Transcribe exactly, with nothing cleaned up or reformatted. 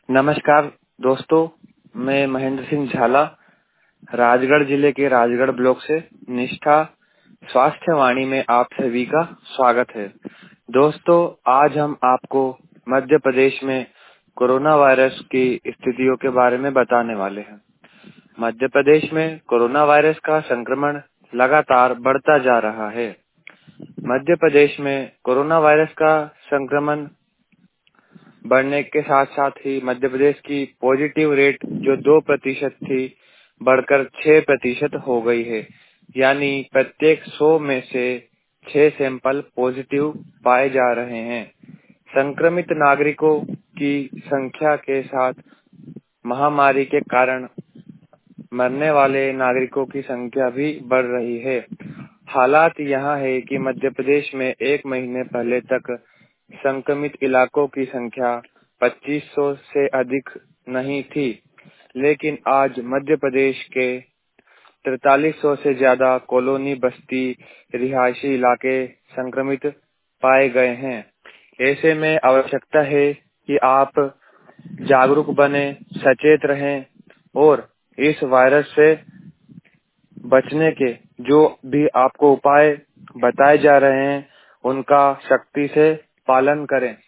नमस्कार दोस्तों, मैं महेंद्र सिंह झाला राजगढ़ जिले के राजगढ़ ब्लॉक से निष्ठा स्वास्थ्य वाणी में आप सभी का स्वागत है। दोस्तों, आज हम आपको मध्य प्रदेश में कोरोना वायरस की स्थितियों के बारे में बताने वाले हैं। मध्य प्रदेश में कोरोना वायरस का संक्रमण लगातार बढ़ता जा रहा है। मध्य प्रदेश में कोरोना वायरस का संक्रमण बढ़ने के साथ साथ ही मध्य प्रदेश की पॉजिटिव रेट जो दो प्रतिशत थी बढ़कर छह प्रतिशत हो गई है, यानी प्रत्येक सौ में से छह सैंपल पॉजिटिव पाए जा रहे हैं। संक्रमित नागरिकों की संख्या के साथ महामारी के कारण मरने वाले नागरिकों की संख्या भी बढ़ रही है। हालात यहाँ है कि मध्य प्रदेश में एक महीने पहले तक संक्रमित इलाकों की संख्या पच्चीस सौ से अधिक नहीं थी, लेकिन आज मध्य प्रदेश के तैंतालीस सौ से ज्यादा कॉलोनी बस्ती रिहायशी इलाके संक्रमित पाए गए हैं। ऐसे में आवश्यकता है कि आप जागरूक बने, सचेत रहें और इस वायरस से बचने के जो भी आपको उपाय बताए जा रहे हैं उनका सख्ती से पालन करें।